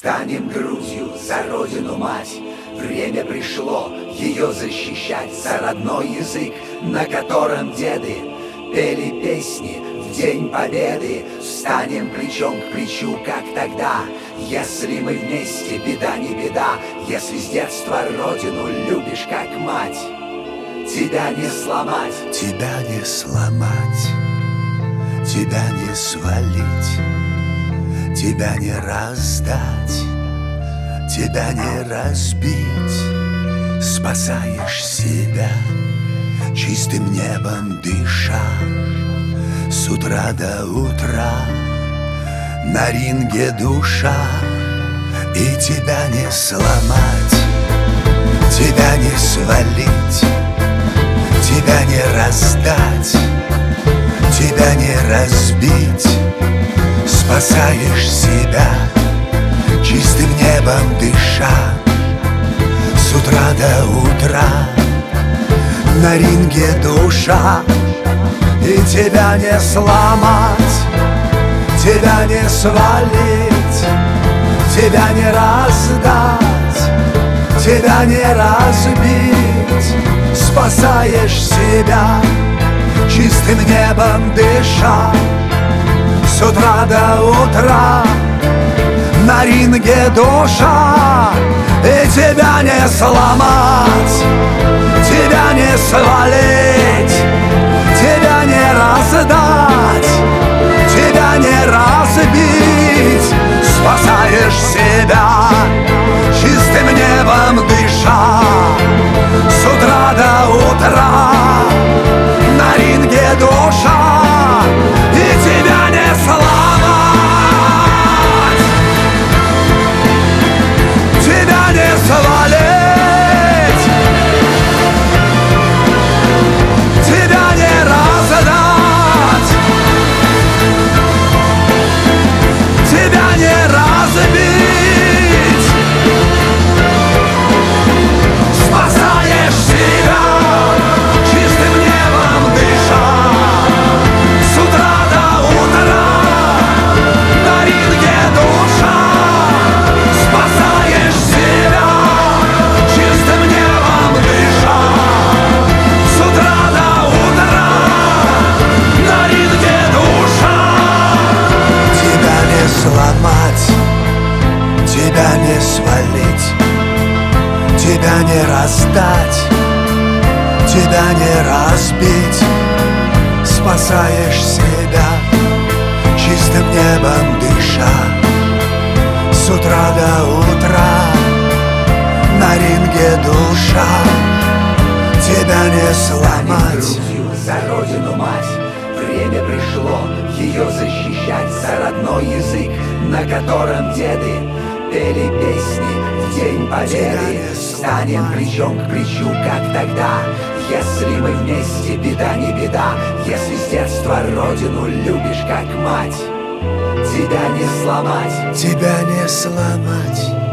Станем грудью за родину мать. Время пришло ее защищать, за родной язык, на котором деды пели песни в День Победы. Встанем плечом к плечу, как тогда. Если мы вместе, беда не беда. Если с детства родину любишь, как мать, тебя не сломать. Тебя не сломать, тебя не свалить, тебя не раздать, тебя не разбить. Спасаешь себя, чистым небом дыша, с утра до утра на ринге душа. И тебя не сломать, тебя не свалить, тебя не раздать, тебя не разбить. Спасаешь себя, чистым небом дыша, с утра до утра на ринге душа. И тебя не сломать, тебя не свалить, тебя не раздать, тебя не разбить. Спасаешь себя, чистым небом дыша, с утра до утра на ринге душа. И тебя не сломать, тебя не свалить, тебя не раздать, тебя не разбить. Спасаешь себя, чистым небом дыша, с утра до утра на ринге душа. И тебя не сломать, тебя не свалить, тебя не раздать, тебя не разбить. Спасаешь себя, чистым небом дыша, с утра до утра на ринге душа. Спасаешь себя, чистым небом дыша, с утра до утра на ринге душа. Тебя не сломать, тебя не свалить, тебя не раздать, тебя не разбить. Спасаешь себя, чистым небом дыша, с утра до утра на ринге душа. Тебя не сломать. Станем грудью за родину мать. Время пришло ее защищать, за родной язык, на котором деды пели песни в День Победы. Станем плечом к плечу, как тогда. Если мы вместе, беда не беда. Если с детства родину любишь, как мать, тебя не сломать. Тебя не сломать.